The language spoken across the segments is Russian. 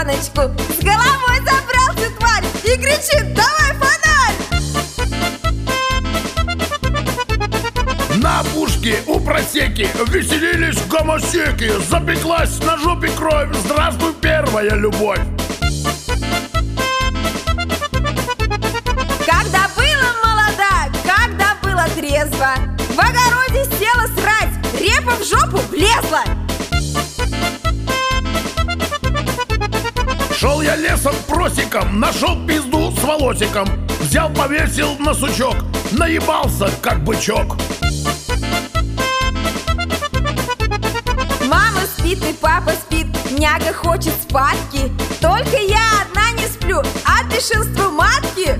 гоночку. С головой забрался, тварь, и кричит: давай фонарь! На опушке у просеки веселились гомосеки. Запеклась на жопе кровь, здравствуй, первая любовь. Когда была молода, когда было трезво, в огороде села срать, репа в жопу влезла. Шел я лесом просеком, нашел пизду с волосиком. Взял, повесил на сучок, наебался, как бычок. Мама спит и папа спит, няга хочет спадки. Только я одна не сплю от бешенства матки.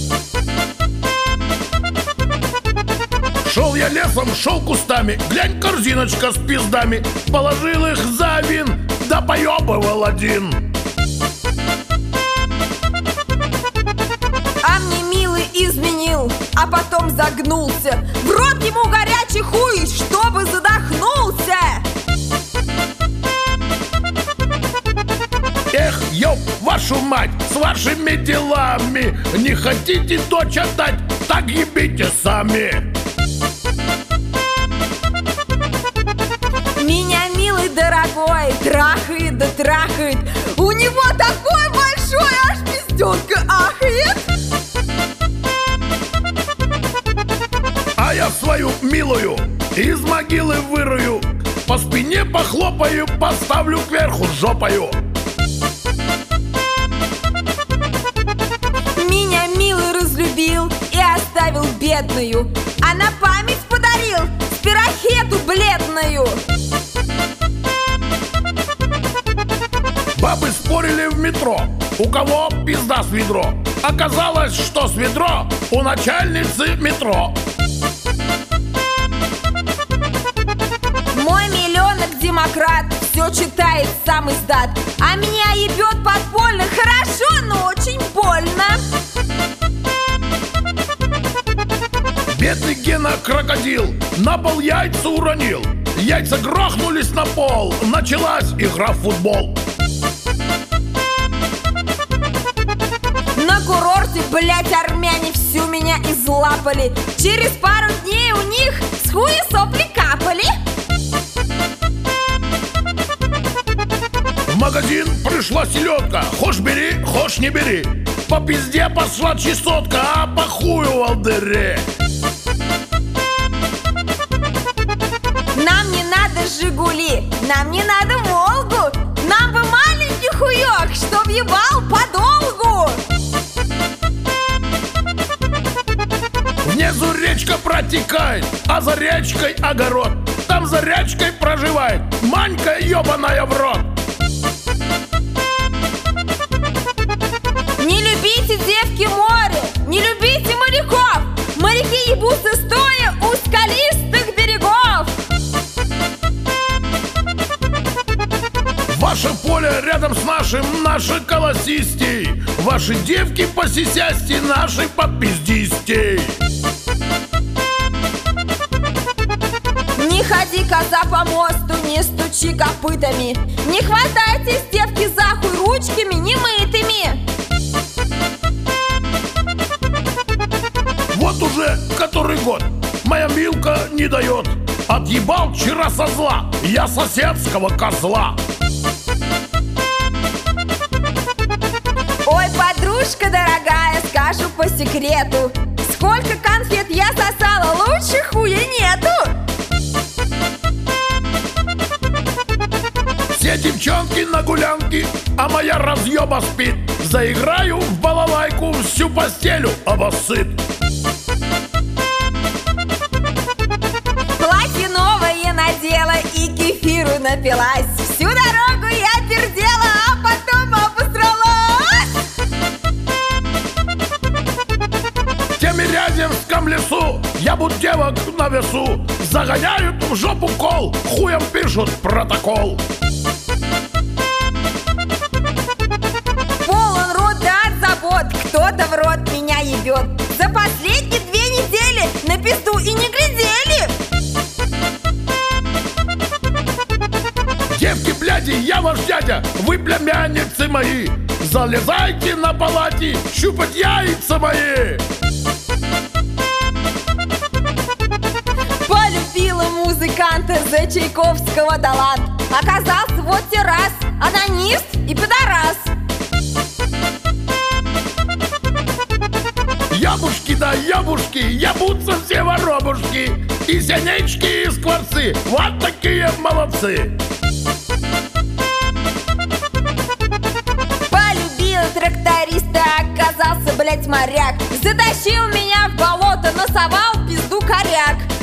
Шел я лесом, шел кустами, глянь, корзиночка с пиздами. Положил их за вин, да поебывал один. А мне милый изменил, а потом загнулся. В рот ему горячий хуй, чтобы задохнулся. Эх, ёб вашу мать, с вашими делами. Не хотите дочь отдать, так ебите сами. Меня милый дорогой трахает да трахает. У него такой большой, аж пизденка ахает. А я свою милую из могилы вырую, по спине похлопаю, поставлю кверху жопою. Меня милый разлюбил и оставил бедную, а на память подарил спирохету бледную. Бабы спорили в метро, у кого пизда с ведро. Оказалось, что с ведро у начальницы метро. Мой миллионок демократ все читает сам издат, а меня ебет подпольно хорошо, но очень больно. Бедный Гена крокодил на пол яйца уронил. Яйца грохнулись на пол, началась игра в футбол. На курорте, блять, армяне всю меня излапали. Через пару дней у них с хуя сопли капали. В магазин пришла селедка, хошь бери, хошь не бери. По пизде пошла чесотка, а по хую в дыре. Нам не надо Жигули, нам не надо Волгу. Нам бы маленький хуёк, чтоб ебал подолгу. Внизу речка протекает, а за речкой огород. Там за речкой проживает Манька ебаная в рот. Не любите, девки, море, не любите моряков. Моряки ебутся стоя у скалистых берегов. Ваше поле рядом с нашим, наши колосистей. Ваши девки по сисясти, наши по пиздистей. Не ходи, коза, по мосту, не стучи копытами. Не хватайтесь, девки, за хуй ручками немытыми. Вот уже который год моя Милка не дает. Отъебал вчера со зла я соседского козла. Ой, подружка дорогая, скажу по секрету, сколько конфет я сосала, лучше хуя нету. Все девчонки на гулянке, а моя разъеба спит. Заиграю в балалайку, всю постелю обоссыт. Платье новое надела и кефиру напилась. Всю дорогу я пердела, а потом обосралась. В Тимирязевском лесу я будь девок на весу. Загоняют в жопу кол, хуем пишут протокол. Полон рот от забот, кто-то в рот меня ебет. За последние 2 недели на пизду и не глядели. Девки, блядь, Слушайте, я ваш дядя, вы племянницы мои. Залезайте на палати, щупать яйца мои. Полюбила музыканта за Чайковского талант. Оказался вот те раз анонист и пидорас. Ябушки да ябушки, ябутся все воробушки. И синячки, и скворцы, вот такие молодцы. Полюбила тракториста, оказался, блять, моряк. Затащил меня в болото, насовал в пизду коряк.